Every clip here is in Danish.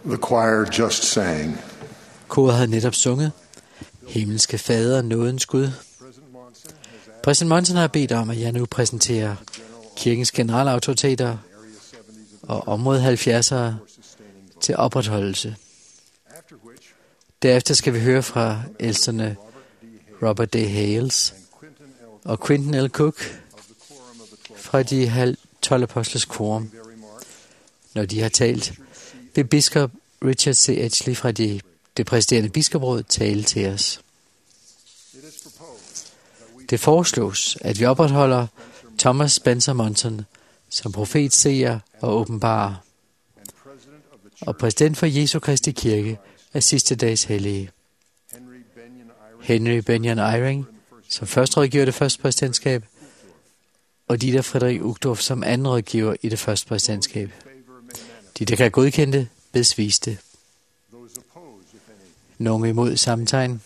The choir just sang. Koret havde netop sunget. Himmelske Fader, nådens Gud. Præsident Monson har bedt om, at jeg nu præsenterer kirkens generalautoriteter og område 70'ere til opretholdelse. Derefter skal vi høre fra ældsterne Robert D. Hales og Quinton L. Cook fra de 12 apostles quorum. Når de har talt, vil biskop Richard C. Edgley fra det præsiderende biskopråd tale til os. Det foreslås, at vi opretholder Thomas Spencer Monson som profet, seer og åbenbarer, og præsident for Jesu Kristi Kirke af sidste dags hellige. Henry Benyon Eyring som første rådgiver i det første præsidentskab, og Dieter Frederik Uchtdorf som anden rådgiver i det første præsidentskab. De, der kan godkende det, bedes vise det. Nogen imod samme tegn.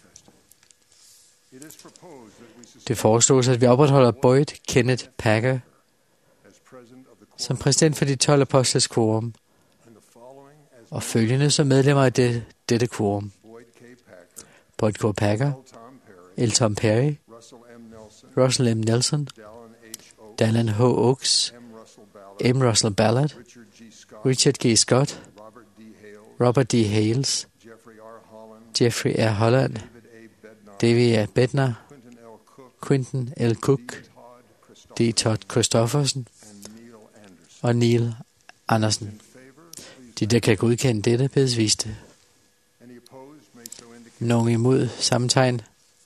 Det foreslås, at vi opretholder Boyd Kenneth Packer som præsident for de 12 apostles quorum, og følgende som medlemmer af dette quorum: Boyd K. Packer, L. Tom Perry, Russell M. Nelson, Dallin H. Oaks, M. Russell Ballard, Richard G. Scott, Robert D. Hales, Jeffrey R. Holland, David A. Bednar, Quinton L. Cook, D. Todd Christoffersen og Neil Andersen. De, der kan godkende dette, bedes vise det. Nogen imod samme tegn.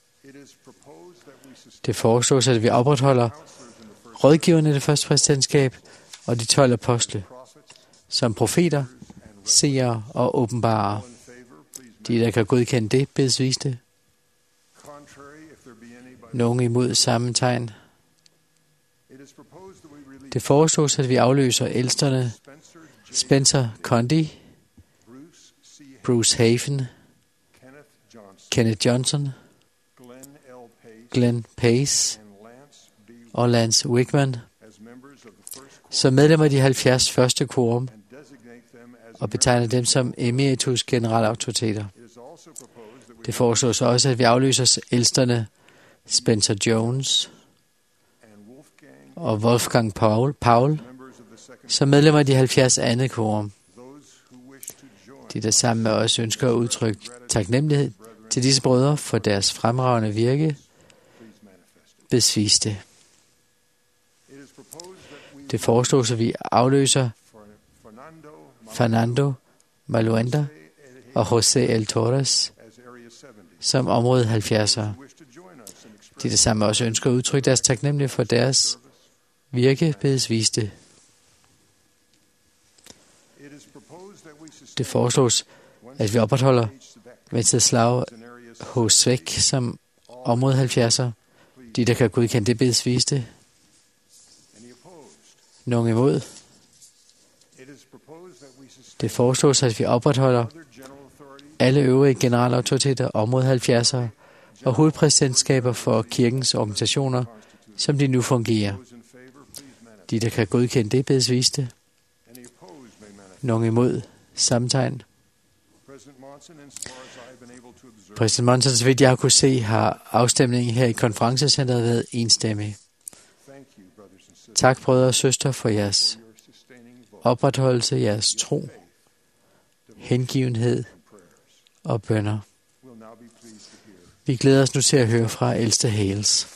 Det foreslås, at vi opretholder rådgiverne i det første præsidentskab og de 12 apostle som profeter, seere og åbenbarer. De, der kan godkende det, bedes vise det. Nogen imod samme tegn. Det foreslås, at vi afløser ældsterne Spencer Condi, Bruce Hafen, Kenneth Johnson, Glenn Pace og Lance Wickman som medlemmer af de 70 første quorum, og betegner dem som emeritus generalautoriteter. Det foreslås også, at vi afløser ældsterne Spencer Jones og Wolfgang Paul som medlemmer af de 70 andet quorum. De, der sammen med os ønsker at udtrykke taknemmelighed til disse brødre for deres fremragende virke, besvis det. Det foreslås, at vi afløser Fernando Maluenda og José El Torres som område 70'ere. De, der sammen også ønsker at udtrykke deres taknemmelighed for deres virke, bedes vise det. Det foreslås, at vi opretholder Wenceslav H. Svæk som område 70'ere. De, der kan godkende det, bedes vise det. Nogen imod. Det foreslås, at vi opretholder alle øvrige generalautoriteter, område 70'ere og hovedpræsidentskaber for kirkens organisationer, som de nu fungerer. De, der kan godkende det, bedes vise det. Nogen imod. Samme tegn. Præsident Monson, så vidt jeg har kunne se, har afstemningen her i konferencecenteret været enstemmig. Tak, brødre og søstre, for jeres opretholdelse, jeres tro, hengivenhed og bønner. Vi glæder os nu til at høre fra ældste Hales.